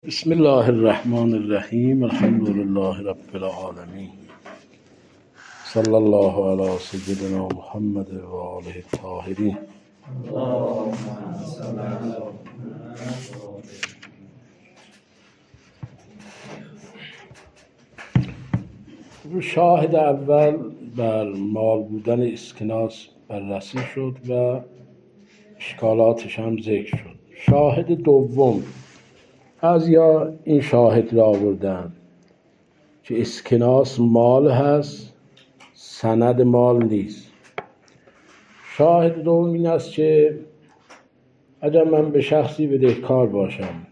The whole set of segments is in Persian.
بسم الله الرحمن الرحیم الحمد لله رب العالمین صلی الله علی سیدنا محمد و آله الطاهرین. شاهد اول بر مال بودن اسکناس بررسی شد و اشکالاتش هم ذکر شد. شاهد دوم بعضیا این شاهد را آوردن که اسکناس مال هست، سند مال نیست. شاهد دوم این است که اگر من به شخصی بدهکار باشم،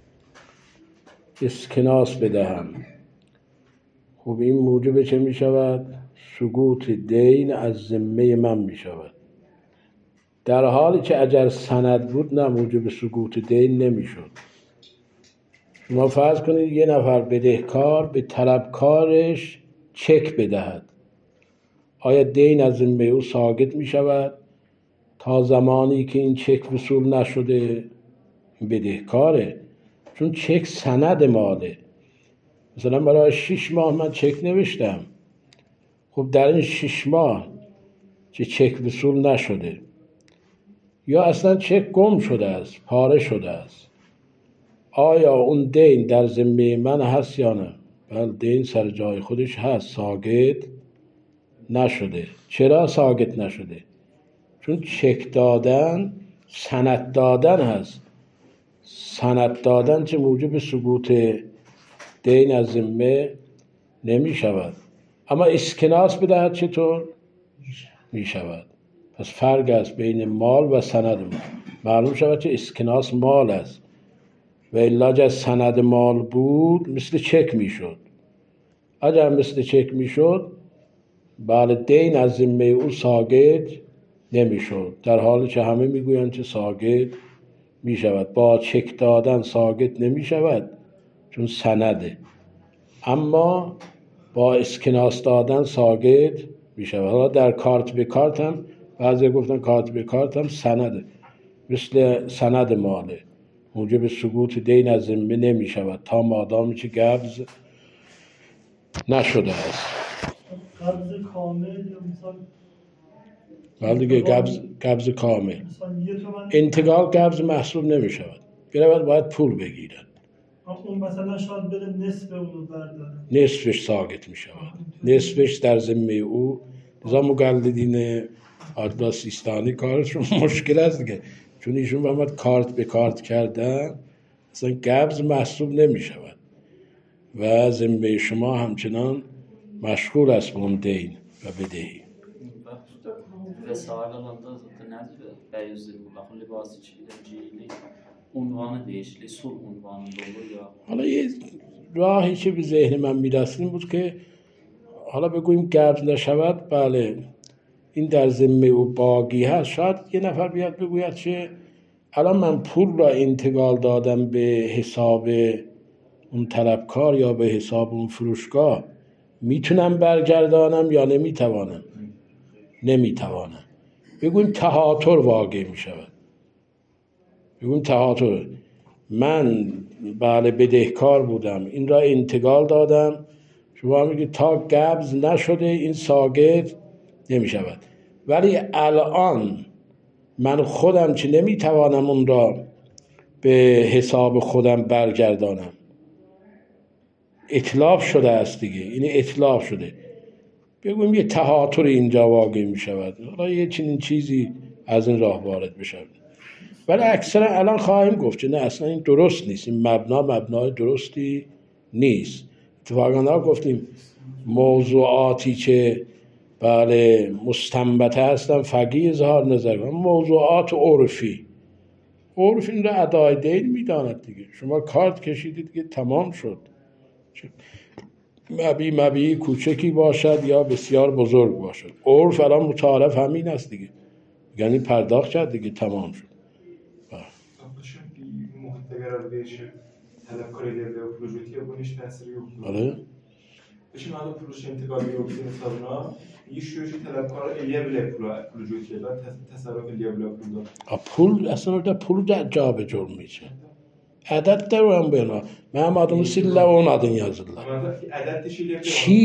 اسکناس بدهم، خب این موجب چه می شود؟ سقوط دین از ذمه من می شود. در حالی که اگر سند بود نه، موجب سقوط دین نمی شد. شما فرض کنید یه نفر بدهکار به طلبکارش چک بدهد، آیا دین از ذمه او ساقط می شود؟ تا زمانی که این چک وصول نشده بدهکاره، چون چک سند ماله. مثلا برای 6 ماه من چک نوشتم، خب در این 6 ماه که چک وصول نشده یا اصلا چک گم شده است، پاره شده است، آیا اون دین در ذمه من هست یا نه؟ بله، دین سر جای خودش هست، ساقط نشده. چرا ساقط نشده؟ چون چک دادن سند دادن هست. سند دادن چه موجب سقوط دین از ذمه نمی شود. اما اسکناس بدهد چطور؟ می شود. پس فرق است بین مال و سند. معلوم شود که اسکناس مال است و الا اگر سند مال بود مثل چک می شد. اگر مثل چک می شد بله، دین از ذمه او ساقط نمی شد، در حالی که همه می گویند که ساقط می شود. با چک دادن ساقط نمی شود چون سنده، اما با اسکناس دادن ساقط می شود. حالا در کارت به کارت هم بعضی گفتن کارت به کارت هم سنده، مثل سند ماله، موجب سقوط دین از ذمه نمی شود تا مادامی که قبض نشده است. قبض کامل یا مثلا بله دیگه، قبض کامل. انتقال قبض محسوب نمی شود، باید پول بگیرد. اون مثلا شاید بده نصف اونو برداره، نصفش ساقط می شود، نصفش در ذمه او. لذا مقلدین آدلا سیستانی کارشون مشکل است دیگه، چون ایشون فهمد کارت به کارت کردن اصلا قبض محسوب نمی شود و ذمه شما همچنان مشغول است به اون دین و بدهی. Vesaire alanda zaten nedir? Bəyüzlü baxın libası çiğdemciliği unvanı değişikliği sul unvanında olur ya. حالا یه راهی که به ذهن من میرسید این بود که حالا بگوییم قبض نشود، بله این در ذمه او باقی هست. شاید یه نفر بیاد بگوید که الان من پول را انتقال دادم به حساب اون طلبکار یا به حساب اون فروشگاه، میتونم برگردانم یا نمیتوانم؟ نمیتوانم. بگویم تهاتر واقع میشود. بگویم تهاتر، من بله بدهکار بودم، این را انتقال دادم، شما میگید تا قبض نشده این ساقط نمی شود، ولی الان من خودم چه نمیتوانم اون را به حساب خودم برگردانم. اتلاف شده است دیگه، این اتلاف شده. بگویم یه تهاتر اینجا واقع می شود، حالا یه چنین چیزی از این راه وارد بشود. ولی اکثرا الان خواهیم گفت که نه، اصلا این درست نیست، این مبنای درستی نیست. اتفاقا گفتیم موضوعاتی که بله مستنبطه هستن فقیه اظهار نظر کنن، موضوعات عرفی این را ادای دین میداند دیگه. شما کارت کشیدید که تمام شد، مبی کوچکی باشد یا بسیار بزرگ باشد، عرف الان متعارف همین است دیگه، یعنی پرداخت کرد دیگه، تمام شد. Bale? Şimdi hala puluş intikali yok senin sabına. İşiyor ki talebkar eliye bile pulu götürüyorlar. Tasarruf eliye bile pulu. پول اصلا orada pulu da جابجا میشه. Ədəd də o belə. Mənim adımı sillə, onun adını yazırlar. Ama da adet dişiyle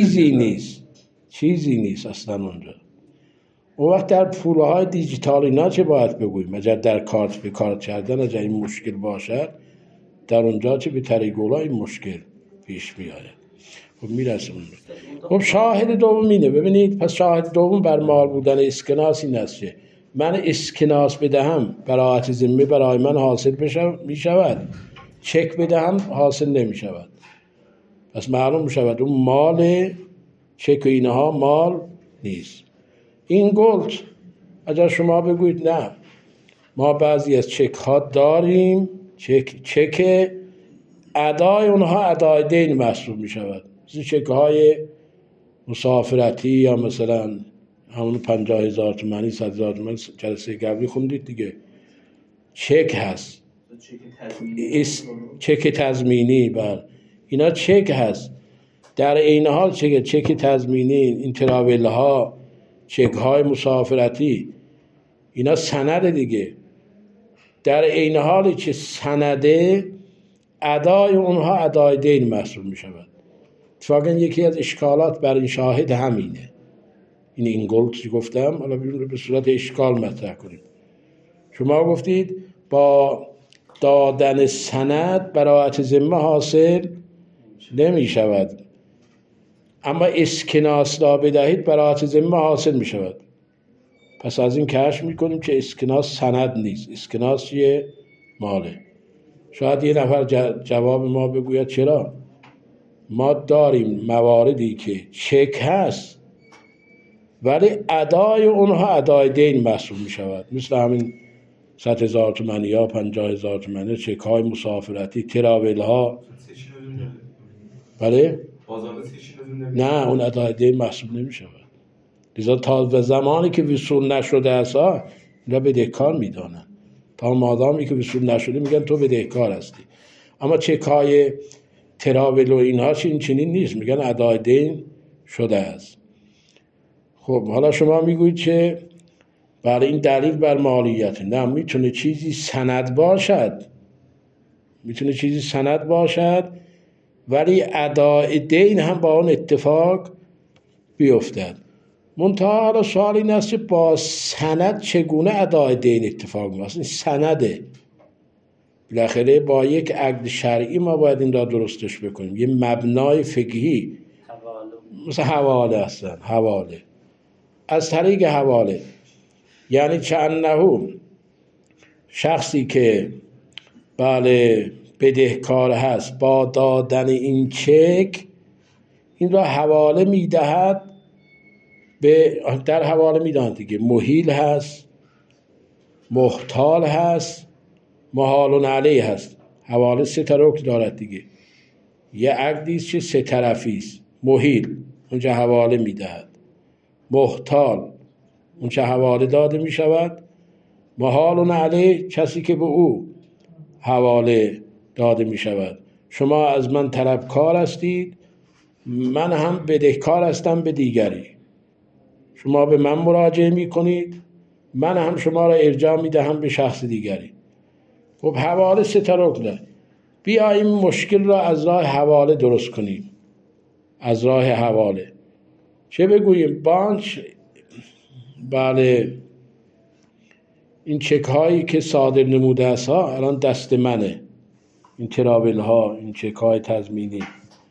چیزی نیست اصلا اونجا. اون وقت در پولهای دیجیتال اینا چه باید بگوییم؟ اگر در کارت به کارت کردن اگر این مشکل باشد، در اونجا چه به طریقولا این مشکل پیش میآید. خب میرسیم اونجا. خب شاهد دوم اینه. ببینید پس شاهد دوم بر مال بودن اسکناس این است که من اسکناس بدهم براعت ذمه برای من حاصل می شود، چک بدهم حاصل نمی شود. پس معلوم می شود اون مال چک و اینها مال نیست. این گلد اگر شما بگویید نه ما بعضی از چک ها داریم، چک ادای اونها ادای دین محسوب می شود، مثل چک های مسافرتی یا مثلا همون 50,000 تومانی 100,000 تومانی جلسه قبلی خوندید دیگه، چک هست، چک تضمینی. بله اینا چک هست. در این حال چک تضمینی، این تراول ها، چک های مسافرتی، اینا سند دیگه. در این حالی که سنده ادای اونها ادای دین محسوب می شود. اتفاقا یکی از اشکالات بر این شاهد همینه. این گلد که گفتم حالا به صورت اشکال مطرح کنیم. شما گفتید با دادن سند براعت ذمه حاصل نمی شود، اما اسکناس را بدهید براعت ذمه حاصل می شود. پس از این کشف می کنیم که اسکناس سند نیست، اسکناس چیه؟ ماله. شاید یه نفر جواب ما بگوید چرا؟ ما داریم مواردی که چک هست ولی ادای اونها ادای دین محسوب می شود، مثل همین 100,000 تومانی یا 50,000 تومانی، چک های مسافرتی، تراول ها. بله؟ نه اون ادای دین محسوب نمی شود. لذا تا زمانی که وصول نشده است اینا بدهکار میدانن. تا مادامی که وصول نشده میگن تو بدهکار هستی. اما چک های تراول و اینها این چنین نیست، میگن ادای دین شده است. خب حالا شما میگویید که برای این دلیل بر مالیت. نه، میتونه چیزی سند باشد، میتونه چیزی سند باشد ولی ادای دین هم با اون اتفاق بیفتد. منتها حالا سوال این است که با سند چگونه ادای دین اتفاق میفته؟ این سنده، بالاخره با یک عقد شرعی ما باید این را درستش بکنیم. یه مبنای فقهی مثل حواله هستن، حواله از طریق حواله، یعنی چنهو شخصی که بله بدهکار هست با دادن این چک این را حواله میدهد به در حواله میدهد دیگه. محیل هست، محتال هست، محال علیه هست. حواله 3 تا رکن دارد دیگه. یه عقدی است که 3 طرفی است. محیل اونجا حواله میدهد، محتال اونجا حواله داده می شود، محال علیه کسی که به او حواله داده می شود. شما از من طلبکار هستید، من هم بدهکار هستم به دیگری. شما به من مراجعه می کنید، من هم شما را ارجاع می دهم به شخص دیگری. خب حواله 3 تا رکنه. بیاییم مشکل را از راه حواله درست کنیم. از راه حواله چه بگوییم؟ بانک بله این چک هایی که صادر نموده است ها الان دست منه، این تراول ها، این چک های تضمینی.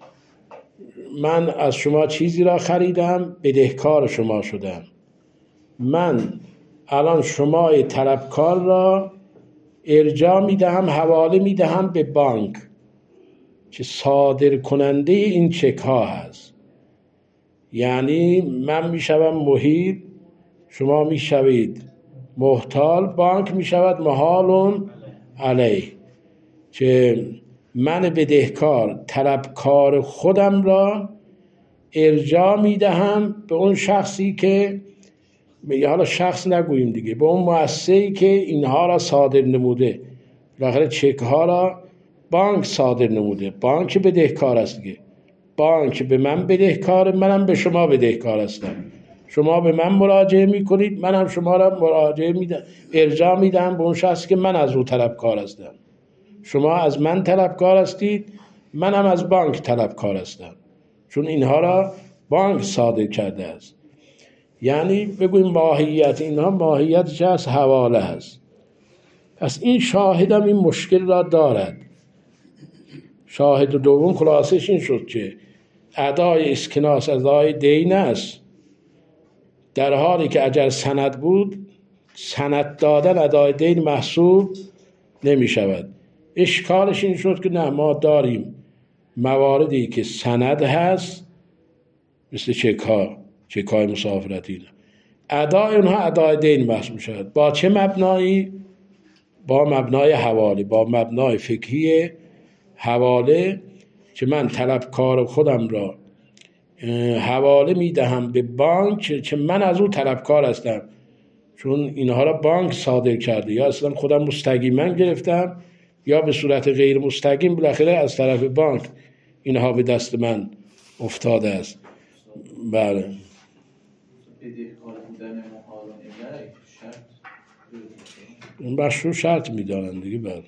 من از شما چیزی را خریدم، بدهکار شما شدم. من الان شما طلبکار را ارجاع میدهم، حواله میدهم به بانک که صادر کننده این چک ها هست. یعنی من میشوم محیل، شما میشوید محتال، بانک میشود محال علیه. که من بدهکار طلبکار خودم را ارجاع میدهم به اون شخصی که حالا شخص نگوییم دیگه، به اون مؤسسه‌ای که اینها را صادر نموده. بالاخره چک ها را بانک صادر نموده، بانک بدهکار است دیگه. بانک به من بدهکار، منم به شما بدهکار هستم. شما به من مراجعه میکنید، منم شما را مراجعه میدم، ارجاع میدم به اون شخصی که من از او طلبکار هستم. شما از من طلبکار هستید، منم از بانک طلبکار هستم، چون اینها را بانک صادر کرده است. یعنی بگویم ماهیت اینها ماهیتش از حواله هست. پس این شاهد هم این مشکل را دارد. شاهد دوم خلاصش این شد که ادای اسکناس ادای دین است، در حالی که اگر سند بود سند دادن ادای دین محسوب نمی شود. اشکالش این شد که نه، ما داریم مواردی که سند هست مثل چک های مسافرتی، ادای اونها ادای دین محسوب شود. با چه مبنایی؟ با مبنای حواله، با مبنای فقهی حواله، که من طلبکار خودم را حواله میدهم به بانک که من از او طلبکار هستم، چون اینها را بانک صادر کرده، یا اصلا خودم مستقیما گرفتم یا به صورت غیر مستقیم بالاخره از طرف بانک اینها به دست من افتاده است. بله. بدهکار بودن محال علیه شرط مشروع شرط میدانند دیگه. بله.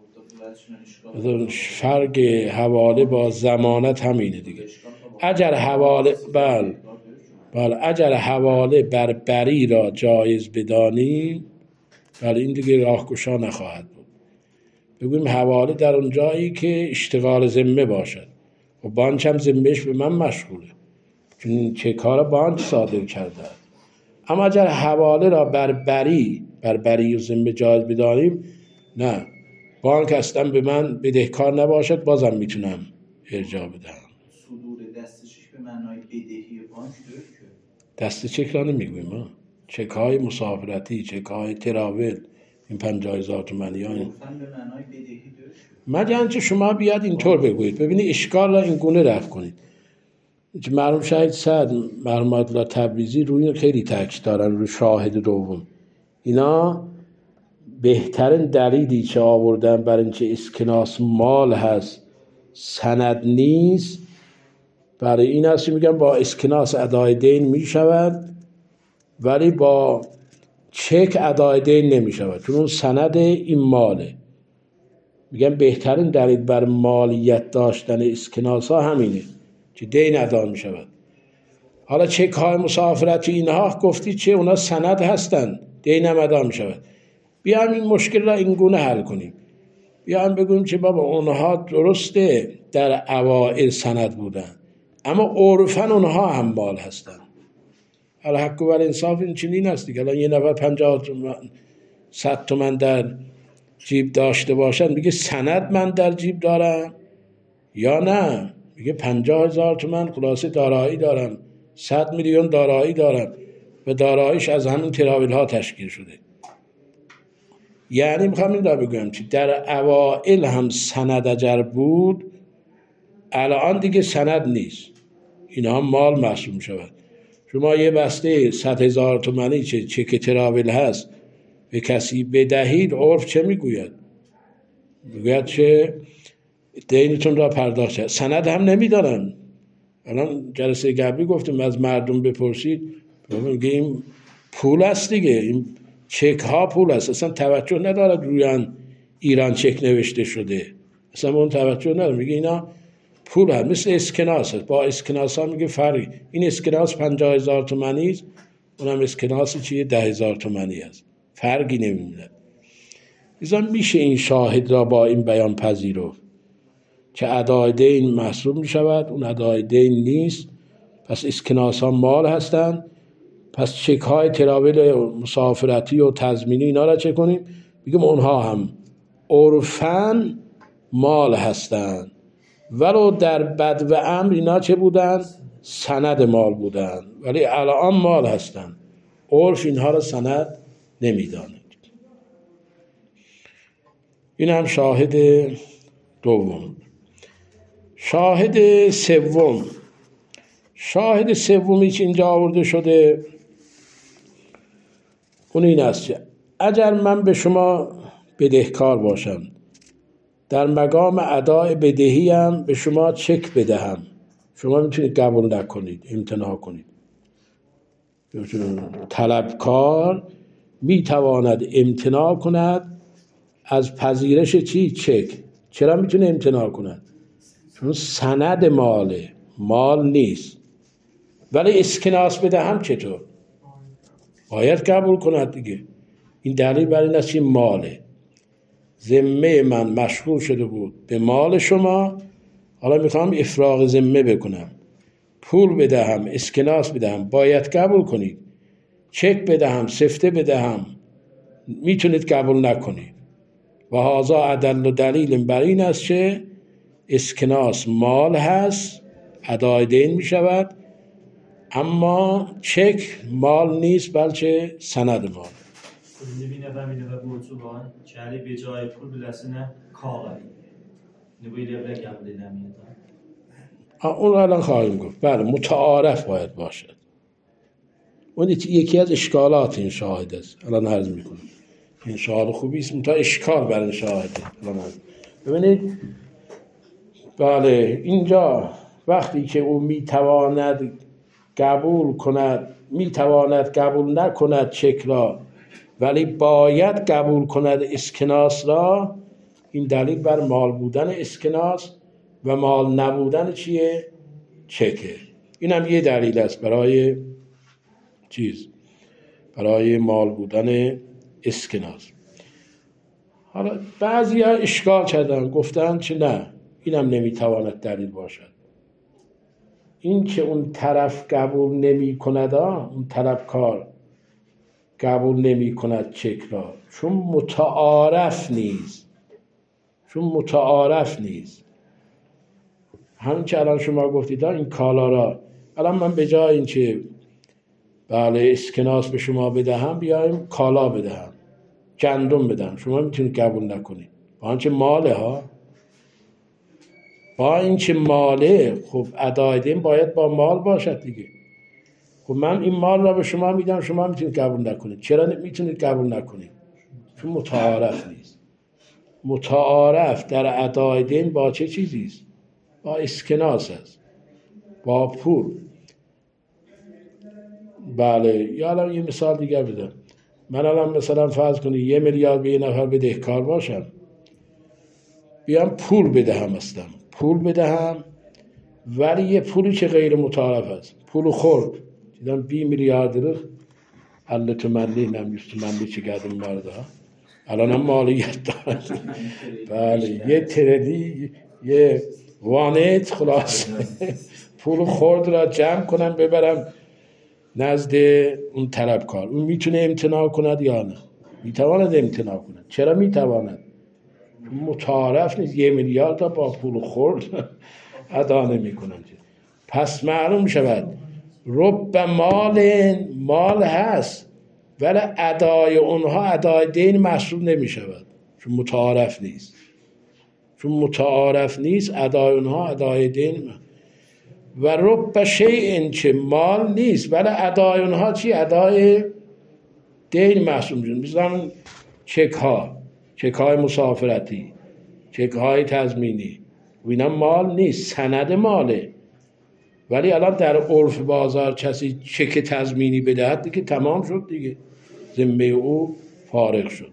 فرق حواله با ضمانت همینه دیگه. اگر حواله اگر حواله بر بری را جایز بدانی، بله، این دیگه راهگشا نخواهد بود. بگویم حواله در اون جایی که اشتغال ذمه باشد و بانک هم ذمهش به من مشغوله، چون این چه کار بانک صادر کرده. اما اگر حواله را بر بری و ذمه جایز بدانیم، نه، بانک اصلا به من بدهکار نباشد، بازم میتونم ارجاع بدم. صدور دست چک به معنای بدهی بانک داره که دست چک را نمیگویم ما. چک های مسافرتی، چک های تراول، این 50,000 تومانی ها، به معنای بدهی داره. مگر اینکه شما بیاد اینطور بگویید. ببینید اشکال را این گونه رفع کنید. مرحوم شهید سعد، مرحوم آیت الله تبریزی روی این خیلی تاکید دارن، روی شاهد دوم. اینا بهترین دلیلی که آوردن برای اینکه اسکناس مال هست سند نیست، برای این است که میگن با اسکناس ادای دین میشود ولی با چک ادای دین نمیشود، چون اون سند این ماله. میگن بهترین دلیل بر مالیت داشتن اسکناس ها همینه که دین ادا میشود. حالا چک های مسافرتی اینها گفتی چه اونا سند هستن، دین هم ادا میشود. بیایم این مشکل را این گونه حل کنیم. بیایم بگویم که بابا اونها درسته در اوائل سند بودن، اما عرفاً اونها هم مال هستن. حالا حق و انصاف این چنین است دیگه. الان یه نفر 50 تومن 100 تومن در جیب داشته باشن، میگه سند من در جیب دارم، یا نه میگه 50,000 تومن خلاصه دارایی دارم، 100 میلیون دارایی دارم و داراییش از همین تراول ها تشکیل شده. یعنی میخوام این را بگویم که در اوائل هم سند اگر بود، الان دیگه سند نیست، اینا هم مال محسوب میشود. شما یه بسته 100,000 تومانی چک تراول هست به کسی بدهید، عرف چه میگوید؟ میگوید که دینتون را پرداخت شد. سند هم نمیدارن. الان جلسه قبلی گفتیم از مردم بپرسید، میگه این پول است دیگه، این چک ها پول است، اصلا توجه ندارد روی ایران چک نوشته شده، اصلا اون توجه ندارد، میگه اینا پول هست، مثل اسکناس هست. با اسکناس ها میگه فرقی، این اسکناس 50,000 تومانی است، اونم اسکناس چیه 10,000 تومانی است، فرقی نمیده. ایزا میشه این شاهد را با این بیان پذیرفت که ادای دین محسوب میشود، اون ادای دین نیست، پس اسکناس ها مال هستند. پس چک های تراول مسافرتی و تضمینی اینا را چک کنیم، بگیم اونها هم عرفاً مال هستند، ولو در بد و امر اینا چه بودن؟ سند مال بودن، ولی الان مال هستند. عرف اینها را سند نمیداند. این هم شاهد دوم. شاهد سومی که اینجا آورده شده اون این است که اگر من به شما بدهکار باشم، در مقام ادای بدهی هم به شما چک بدهم، شما میتونید قبول نکنید، امتناع کنید. طلبکار میتواند امتناع کند از پذیرش چی؟ چک. چرا میتونه امتناع کند؟ چون سند ماله، مال نیست. ولی اسکناس بدهم چطور؟ باید قبول کند دیگه. این دلیل بر این است که ماله، ذمه من مشغول شده بود به مال شما، حالا میخوام افراغ ذمه بکنم، پول بدهم، اسکناس بدهم، باید قبول کنید. چک بدهم، سفته بدهم، میتونید قبول نکنید. و هذا ادل و دلیل بر این است که اسکناس مال هست، ادای دین میشود، اما چک مال نیست بلکه سند مال. Nebine familya ve borcu var. Çeli bir cahil pul bilesine kağıt. Nebiyle bile kabul edemiyordu. اون الان خواهیم گفت. بله متعارف باید باشد. اون یکی از اشکالات این شاهد است. الان عرض میکنم. این شاهد خوبی است، تا اشکال بر این شاهده. ببینید بله اینجا وقتی که او میتواند قبول کند، میتواند قبول نکند چک را، ولی باید قبول کند اسکناس را، این دلیل بر مال بودن اسکناس و مال نبودن چیه؟ چکه. این هم یه دلیل است برای برای مال بودن اسکناس. حالا بعضی ها اشکال کردن، گفتن چه نه، این هم نمیتواند دلیل باشد. این که اون طرف قبول نمی کند، اون طلبکار قبول نمی کند چک را، چون متعارف نیست. همین که الان شما گفتید این کالا را، الان من به جای این که بله اسکناس به شما بدهم، بیایم کالا بدهم، گندم بدهم، شما میتونید قبول نکنید. با اینکه ماله ها، با اینکه ماله، خب ادای دین باید با مال باشد دیگه. خب من این مال را به شما میدم، شما میتونید قبول نکنید. چرا میتونید قبول نکنید؟ چون متعارف نیست. متعارف در ادای دین با چه چیزی است؟ با اسکناس است، با پول. بله یا الان یه مثال دیگر بدم. من الان مثلا فرض کنید 1 میلیارد به یه نفر بدهکار باشم، بیام پول بدهم، ولی یه پولی که غیر متعارف است، پول خورد دیدم 1 میلیارد lira 50 تومانی نمیستمندی چه گردم مرده ها الان هم مالیت دارد. بله یه تردی یه وانت خلاص پول خورد را جمع کنم ببرم نزد اون طلبکار. اون میتونه امتناع کند یا نه؟ میتواند امتناع کند. چرا میتواند؟ متعارف نیست. 1 میلیارد تا با پول خورد ادا نمی کنند. پس معلوم شود رب مال هست، ولی ادای اونها ادای دین محسوب نمی شود، چون متعارف نیست ادای اونها ادای دین. و رب شیء چه مال نیست، ولی ادای اونها چی؟ ادای دین محسوب میشن. مثلا چک های مسافرتی، چک های تضمینی، و اینا مال نیست، سند ماله. ولی الان در عرف بازار کسی چک تضمینی بدهد دیگه تمام شد دیگه، ذمه او فارغ شد.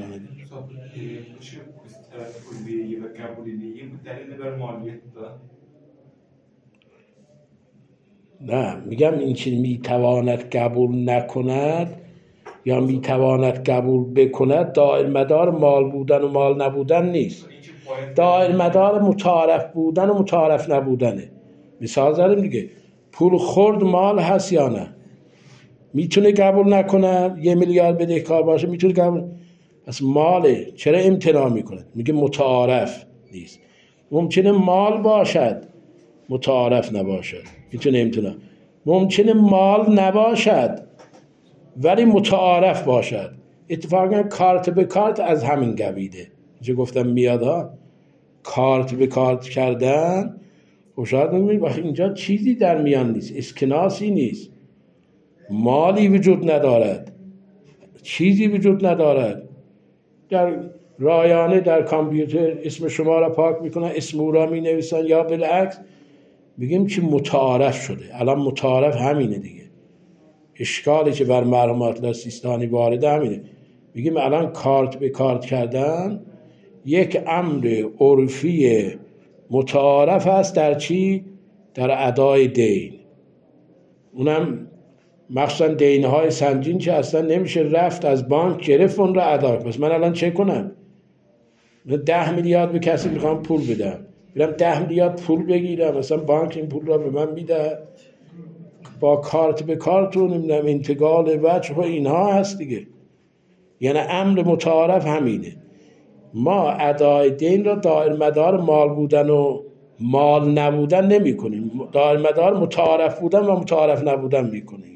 نه میگم این که میتواند قبول نکند یا میتواند قبول بکند دائر مدار مال بودن و مال نبودن نیست، دائر مدار متعارف بودن و متعارف نبودنه. مثال زدیم دیگه، پول خورد مال هست یا نه؟ میتونه قبول نکنه. 1 میلیارد بدهکار باشه میتونه قبول، پس ماله. چرا امتناع میکنه؟ میگه متعارف نیست. ممکنه مال باشد متعارف نباشد، میتونه امتناع. ممکنه مال نباشد ولی متعارف باشد. اتفاقا کارت به کارت از همین قبیله. چه گفتم میاد ها، کارت به کارت کردن. و شاید میگید وقتی اینجا چیزی در میان نیست، اسکناسی نیست، مالی وجود ندارد، چیزی وجود ندارد. در رایانه در کامپیوتر اسم شما را پاک میکنن، اسم او را مینویسن، یا بالعکس میگیم که متعارف شده. الان متعارف همینه دیگه. اشکالی که بر مرحوم آتلا سیستانی وارد همینه. میگیم الان کارت به کارت کردن یک امر عرفی متعارف است در چی؟ در ادای دین. اونم مخصوصا دینهای سنگین که اصلا نمیشه رفت از بانک گرفت اون رو ادا. پس من الان چه کنم؟ من 10 میلیارد به کسی میخوام پول بدم، برم 10 میلیارد پول بگیرم، مثلا بانک این پول رو به من میده با کارت به کارتون، نمیدونم انتقال وجه و اینها هست دیگه. یعنی امر متعارف همینه. ما ادای دین رو دائر مدار مال بودن و مال نبودن نمی کنیم، دائر مدار متعارف بودن و متعارف نبودن می کنیم.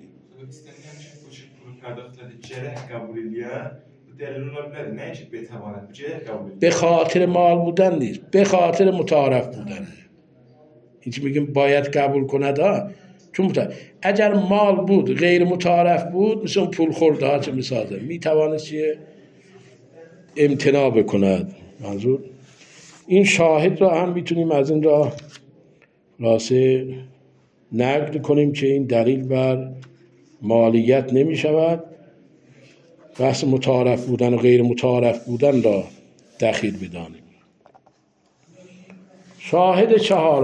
به خاطر مال بودن نیست، به خاطر متعارف بودن. هیچ میگیم باید قبول کند ها، چون اگر مال بود غیر متعارف بود، مثل اون پول خورده ها چه میسازه، میتوانست چیه امتناع بکند. منظور این شاهد را هم میتونیم از این را راسه نقد کنیم که این دلیل بر مالیت نمی شود. بحث متعارف بودن و غیر متعارف بودن را دخیل بدانیم. شاهد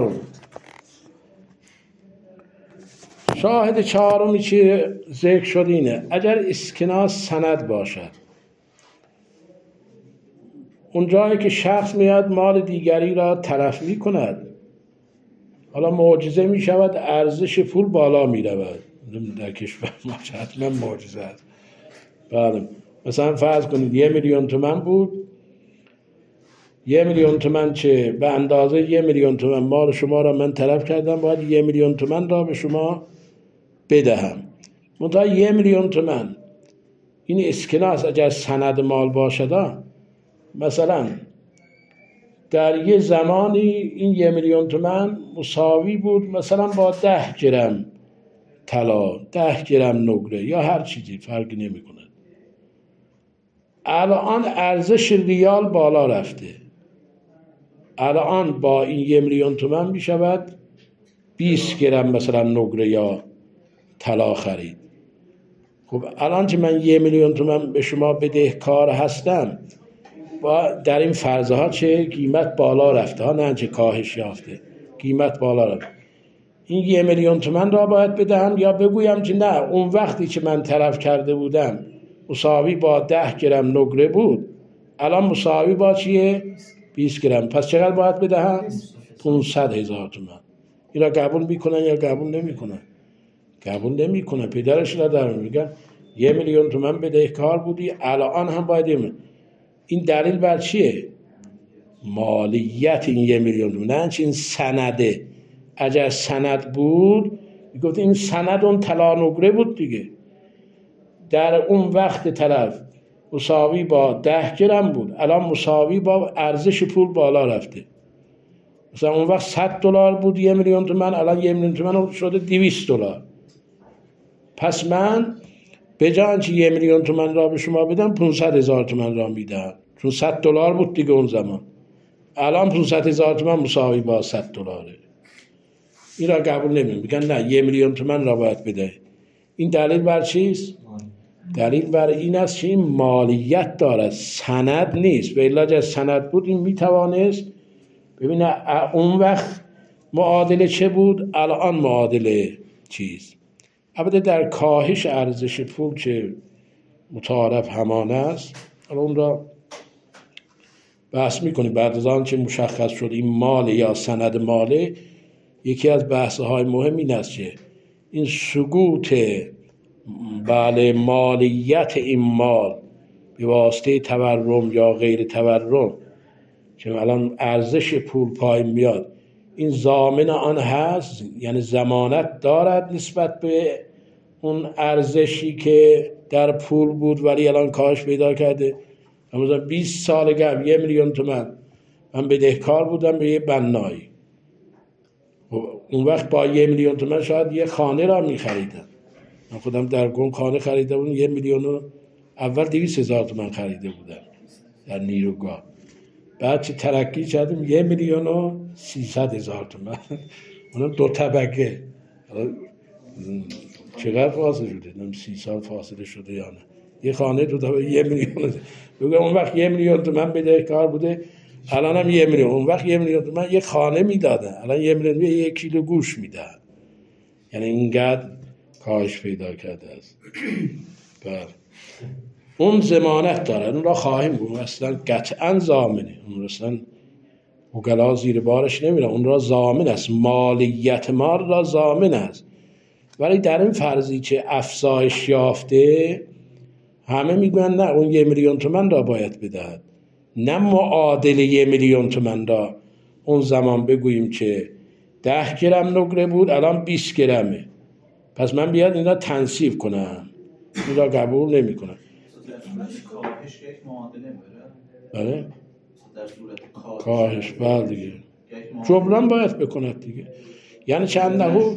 چهارمی که ذکر شد اینه: اگر اسکناس سند باشد، اون جایی که شخص میاد مال دیگری را تلف می کند، حالا معجزه می شود، ارزش پول بالا می رود. در کشور ما حتما معجزه است. بله، مثلا فرض کنید 1 میلیون تومان بود، 1 میلیون تومان چه به اندازه 1 میلیون تومان مال شما را من تلف کردم، باید 1 میلیون تومان را به شما بدهم. منتها 1 میلیون تومان این اسکناس اگر سند مال باشد، مثلا در یه زمانی این 1 میلیون تومان مساوی بود مثلا با 10 گرم طلا، 10 گرم نقره یا هر چیزی، فرقی نمی کند. الان ارزش ریال بالا رفته، الان با این 1 میلیون تومان می شود 20 گرم مثلا نقره یا طلا خرید. خب الان که من 1 میلیون تومان به شما بدهکار هستم، با در این فرضه ها چه قیمت بالا رفته ها، نه چه کاهش یافته، قیمت بالا رفته. این 1 میلیون تومان را باید بدهم یا بگویم که نه، اون وقتی که من تلف کرده بودم مساوی با 10 گرم نقره بود، الان مساوی با چیه؟ 20 گرم، پس چقدر باید بدهم؟ 500,000 تومان. این را قبول میکنن یا قبول نمیکنن؟ قبول نمیکنن. پدرش را در میگن 1 میلیون تومان بدهکار بودی، الان هم باید. این دلیل بر چیه؟ مالیت این 1 میلیون تومان، نه این سنده. اگر سند بود میگفت این سند اون طلا نقره بود دیگه، در اون وقت طرف مساوی با 10 گرم بود، الان مساوی با ارزش پول بالا رفته. مثلا اون وقت $100 بود 1 میلیون تومان، الان 1 میلیون تومان شده $200. پس من به جای اینکه 1 میلیون تومان را به شما بدم 500,000 تومان را میدم، چون $100 بود دیگه اون زمان، الان 500,000 تومان مساوی با $100. این را قبول نمی‌کنن، میگن نه 1 میلیون تومان را باید بده. این دلیل بر چیست؟ دلیل بر این است که این مالیت دارد، سند نیست. و الا اگر سند بود این میتوانست ببینه اون وقت معادله چه بود، الان معادله چیز. البته در کاهش ارزش پول که متعارف همان است، حالا اون را بحث میکنیم بعد از آن که مشخص شد این مال یا سند ماله. یکی از بحث‌های مهم این است که این سقوط مالیت این مال به واسطه تورم یا غیر تورم که الان ارزش پول پایین میاد، این ضامن آن هست، یعنی ضمانت دارد نسبت به اون ارزشی که در پول بود ولی الان کاهش پیدا کرده. مثلا 20 سال قبل 1 میلیون تومان من بدهکار بودم به یه بنایی، اون وقت با 1 میلیون تومان شاید یه خانه را می‌خریدم. من خودم در گم خانه خریده بودم، 1 میلیون اول 200,000 تومان خریده بودم در نیروگاه، بعد چه ترقی کردیم 1,300,000 تومان، اونم 2 طبقه. چقدر فاصله شده؟ 30 سال فاصله شده یا نه؟ یه خانه 2 طبقه 1 میلیون. بگم اون وقت 1 میلیون تومان بدهکار بوده، الان هم 1 میلیون. اون وقت 1 میلیون تومان یه خانه میدادن، الان 1 میلیون 1 کیلو گوش میدن. یعنی اینقدر کاهش پیدا کرده است. بله. اون ضمانت داره، اون را خواهیم بود، اصلا قطعا ضامنه، اون اصلا وکلا زیر بارش نمیره، اون را ضامن است، مالیت مال را ضامن است. ولی در این فرضی که افزایش یافته، همه میگن نه اون 1 میلیون تومان را باید بدهد، نه معادل 1 میلیون تومان را اون زمان بگوییم که 10 گرم نقره بود الان 20 گرمه، پس من بیاد اینا تنصیف کنم، این را قبول نمی کنم. کاهش یک معادله میره. بله؟ در صورت کاهش بله دیگه جبران باید بکند دیگه. یعنی چند نهو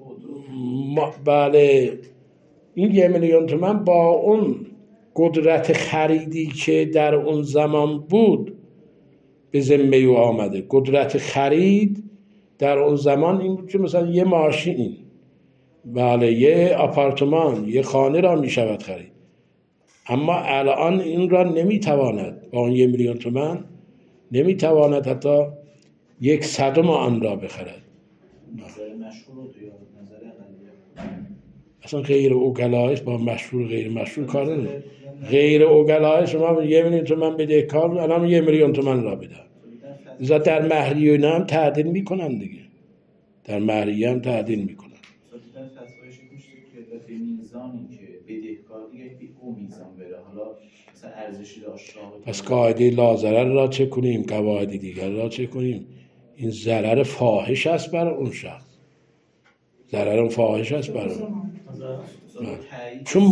بله این 1 میلیون تومان با اون قدرت خریدی که در اون زمان بود به ذمه او آمده. قدرت خرید در اون زمان این بود که مثلا یه ماشین، بله، یه آپارتمان، یه خانه را می شود خرید، اما الان این را نمیتواند با اون 1 میلیون تومان نمیتواند حتی 1/100 آن را بخرد. نظر مشهور رو یا نظر اقلیت؟ اصلا غیر اوکلایش با مشهور غیر مشهور کار نداره. غیر اوکلایش شما 1 میلیون تومان بدهکار الان 1 میلیون تومان را بده. لذا در مهریه هم تعدیل میکنن دیگه، در مهریه هم تعدیل میکنن. در فتوایش میشه که به میزانی که بدهکار دیگه به اون میزان بره، حالا مثلا ارزشی داشته پس قاعده لا را چه کنیم، قواعد دیگر را چه کنیم؟ این ضرر فاحش است برای اون شخص، ضرر فاحش است برای اون. چون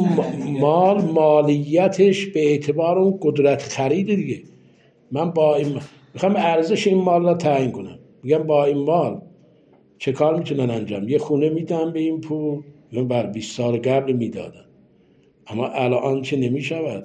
مالیتش به اعتبار اون قدرت خرید دیگه. من با این میخوام ارزش این مال را تعیین کنم، میگم با این مال چه کار میتونن انجام؟ یه خونه میدن به این پول، یا بر 20 سال قبل میدادن، اما الان چه نمیشود.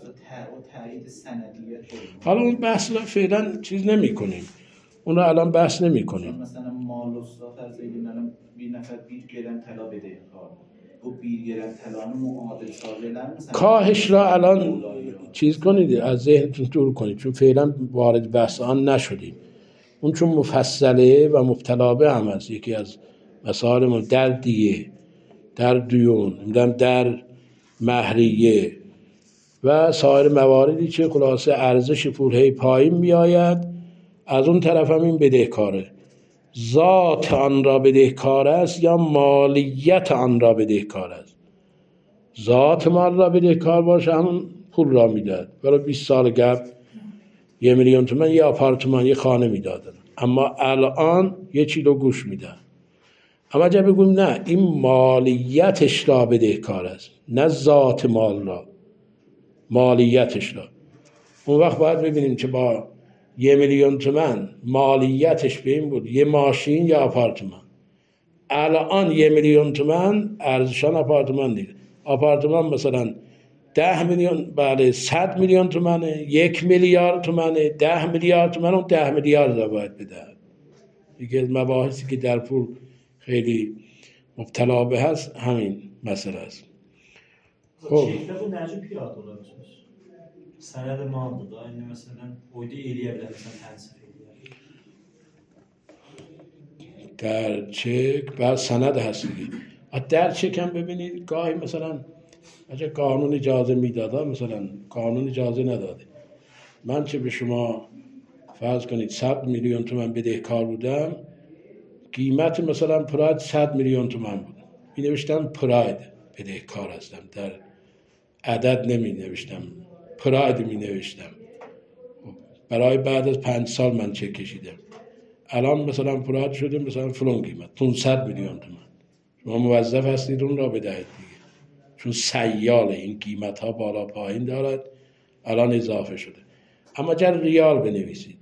حالا اون بحث را فعلا چیز نمی کنیم، اون را الان بحث نمی کنیم. مثلا مال استاد از این الان بی نفر 20 گرم طلا بده کار و 20 گرم طلا معادل سابقا مثلا کاهش را الان چیز کنید، از ذهنتون دور کنید، چون فعلا وارد بحث آن نشدیم. اون چون مفصله و مبتلا به هم است، یکی از مسائل ما در دیه، در دیون، در مهریه و سایر مواردی که خلاصه ارزش پول هی پایین می آید. از اون طرف هم این بدهکاره، ذات آن را بدهکار است یا مالیت آن را بدهکار است. ذات مال را بدهکار باشه همون پول را میداد. برای 20 سال قبل 1 میلیون تومان یه آپارتمان، یه خانه میدادن، اما الان 1 کیلو گوش میدن. اما اگر بگویم نه این مالیتش را بدهکار است، نه ذات مال را، مالیتش را، اون وقت باید ببینیم که با 1 میلیون تومان مالیتش به این بود یه ماشین یا آپارتمان. الان 1 میلیون تومان ارزشان آپارتمان دیگه. آپارتمان مثلا 10 میلیون، بله 100 میلیون تومانه، 1 میلیارد تومانه، 10 میلیارد تومان، اون 10 میلیارد را باید بده. یکی از مباحثی که در پول خیلی مبتلا به هست همین مسئله است. خب چیکار نجیب پیاده olabilir. سند مال da aynı mesela oyda eləyə تنصیف در چک بعد سند هست دیگه. در چک هم ببینید گاهی مثلا اگه قانون اجازه میداده، مثلا قانون اجازه نداده، من چه به شما فرض کنید 100 میلیون تومان بدهکار بودم، قیمت مثلا پراید 100 میلیون تومان بود، می نوشتم پراید بدهکار هستم، در عدد نمی نوشتم، پراید می نوشتم. برای بعد از 5 سال من چک کشیدم، الان مثلا پراید شده مثلا فلان قیمت 500 میلیون تومان، شما موظف هستید اون را بدهید دیگه، چون سیال این قیمت ها بالا پایین دارد، الان اضافه شده. اما اگر ریال بنویسید،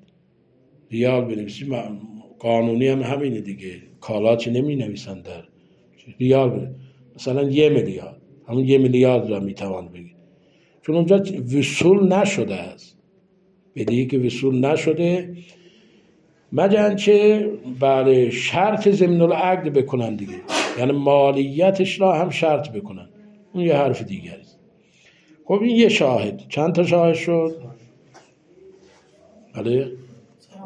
قانونی هم همینه دیگه، کالا چه نمی نویسن در ریال مثلا 1 میلیارد، همون 1 میلیارد را میتوان بگید، چون اونجا وصول نشده است، بدهی که وصول نشده، مگر چه بله شرط ضمن العقد بکنن دیگه، یعنی مالیتش را هم شرط بکنن، اون یه حرف دیگر است. خب این یه شاهد، چند تا شاهد شد؟ بله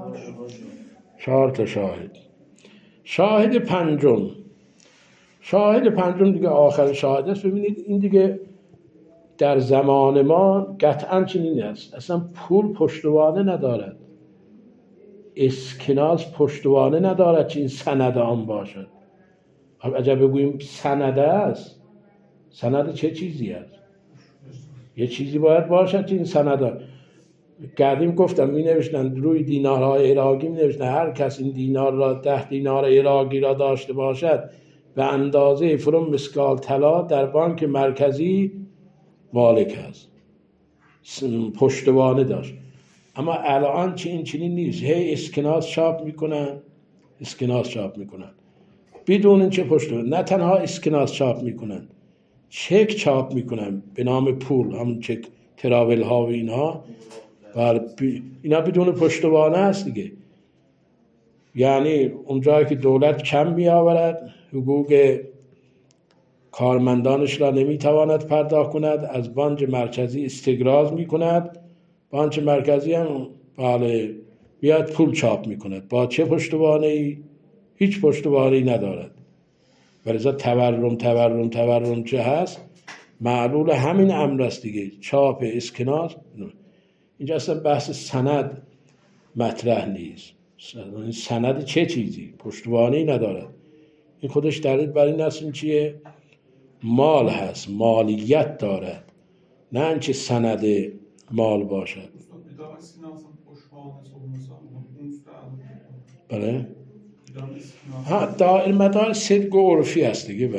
4 تا شاهد. شاهد پنجم دیگه آخر شاهد است. ببینید این دیگه در زمان ما قطعا چنین است. اصلا پول پشتوانه ندارد، اسکناس پشتوانه ندارد که این سند آن باشد. اگر بگوییم سند است، سند چه چیزی است؟ یه چیزی باید باشد که این سند. قدیم گفتم می نوشتن روی دینارهای عراقی می نوشتن هر کس این دینار را 10 دینار عراقی را داشته باشد به اندازه فرم مسکال طلا در بانک مرکزی مالک است، پشتوانه داشت. اما الان چنین نیست. هی اسکناس چاپ میکنن بدون این چه پشتوانه. نه تنها اسکناس چاپ میکنن، چک چاپ میکنن به نام پول، همون چک تراول ها و اینها. اینا بدون پشتوانه است دیگه. یعنی اونجایی که دولت کم میآورد، حقوق کارمندانش را نمیتواند پرداخت کند، از بانک مرکزی استقراض میکند. بانک مرکزی هم بیاد پول چاپ میکند. با چه پشتوانه‌ای؟ هیچ پشتوانه‌ای ندارد. ولذا تورم چه هست؟ معلول همین امر است دیگه، چاپ اسکناس. اینجا اصلا بحث سند مطرح نیست. سند چه چیزی؟ پشتوانه‌ای ندارد. این خودش دلیل بر این است این چیه؟ مال هست، مالیت دارد، نه اینکه سند مال باشد. بله؟ دائر مدار صدق و عرفی هست دیگه.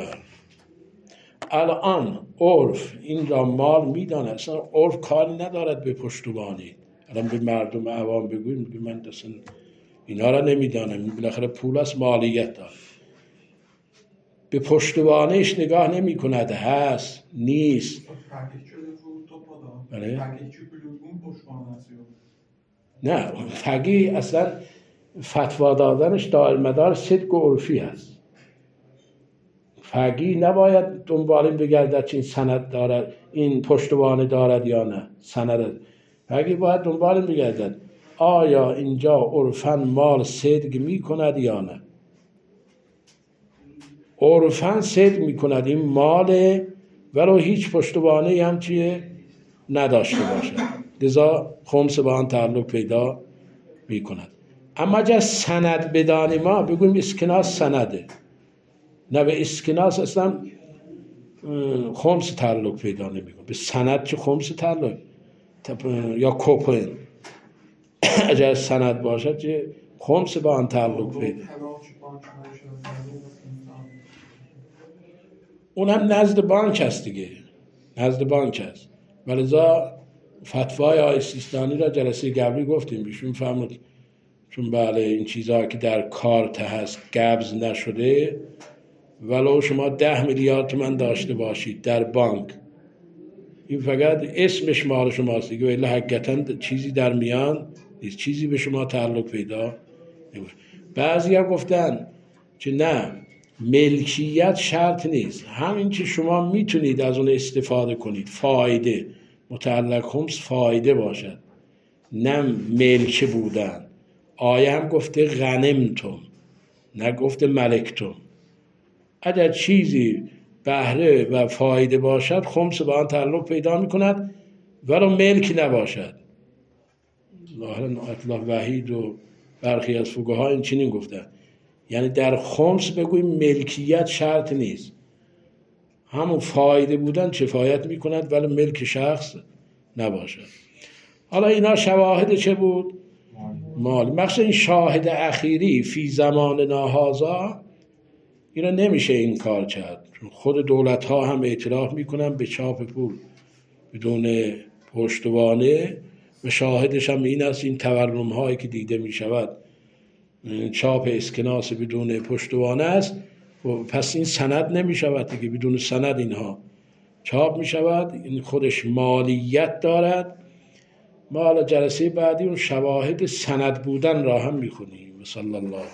الان عرف این را مال میداند. اصلا عرف کاری ندارد به پشتوانه. الان به مردم عوام بگویم که من اصلا اینا را نمیدانم، بالاخره پول است، مالیت دارد. به پشتوانهش نگاه نمی کند، هست نیست. بله؟ نه، فقیه اصلا فتوا دادنش دائر مدار صدق و عرفی هست. فقیه نباید دنبال بگردد که این سند دارد، این پشتوانه دارد یا نه. سند فقیه باید دنبال بگردد آیا اینجا عرفاً مال صدق می کند یا نه. عرفاً صدق می کند این ماله، ولو هیچ پشتوانه هم چیه نداشته باشد، لذا خمس با آن تعلق پیدا می کند. اما اگر سند بدانیم ما بگویم اسکناس سنده، نه به اسکناس اصلا خمس تعلق پیدا نمی کند. به سند چه خمس تعلق یا کوپن اگر سند باشد چه خمس با آن تعلق پیدا. اونم نزد بانک هست دیگه، نزد بانک هست. ولذا فتوای آقای سیستانی را جلسه قبلی گفتیم، بیشون فهمید چون بله این چیزها که در کارت هست قبض نشده، ولو شما 10 میلیارد تومان داشته باشید در بانک، این فقط اسمش مال شماست دیگه، ولی حقیقتا چیزی در میان نیست، چیزی به شما تعلق پیدا نمیشه. بعضی ها گفتن که نه، ملکیت شرط نیست، همین که شما میتونید از اون استفاده کنید، فایده متعلق خمس فایده باشد، نه ملک بودن. آیه هم گفته غنمتم، نه گفته ملکتم. اگر چیزی بهره و فایده باشد خمس با آن تعلق پیدا میکند، ولو ملک نباشد. ظاهرا اطلاق وحید و برخی از فقها این چنین گفتن، یعنی در خمس بگویم ملکیت شرط نیست، همون فایده بودن کفایت میکند ولی ملک شخص نباشد. حالا اینا شواهد چه بود؟ مال. مخصوصا این شاهد اخیری فی زمان ناهازا، اینا نمیشه این کار کرد، چون خود دولت ها هم اعتراف میکنن به چاپ پول بدون پشتوانه، و شاهدش هم این است این تورم هایی که دیده میشود چاپ اسکناس بدون پشتوانه است، پس این سند نمیشود دیگه، بدون سند اینها چاپ میشود، این خودش مالیت دارد. ما حالا جلسه بعدی اون شواهد سند بودن را هم میخونیم. صلی الله علیه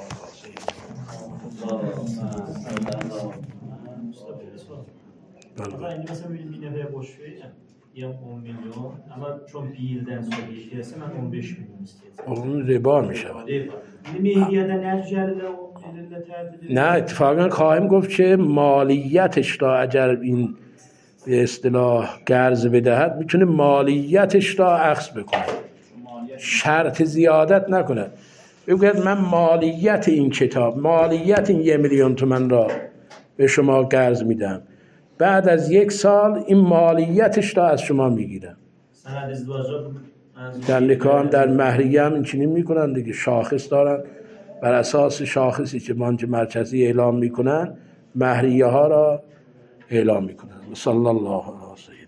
اینجا مثلا میبینه به بشویه diyem 10 milyon ama çok bir yıldan sonra geçerse ben 15 milyon isteyeceğim. onun riba می شود. Mehdiye'de ne güzelle o elinde tercih نه اتفاقا خواهیم گفت که مالیتش را اگر این به اصطلاح قرض بدهد میتونه مالیتش را اخذ بکنه، شرط زیادت نکنه، بگوید من مالیت این کتاب، مالیت این 1 میلیون تومان را به شما قرض میدم، بعد از 1 سال این مالیتش را از شما میگیرم. سند ازدواج را در نکاح هم در مهریه هم اینچنین میکنن دیگه، شاخص دارن، بر اساس شاخصی که بانک مرکزی اعلام میکنن مهریه ها را اعلام میکنن. صلی الله علیه و سلم.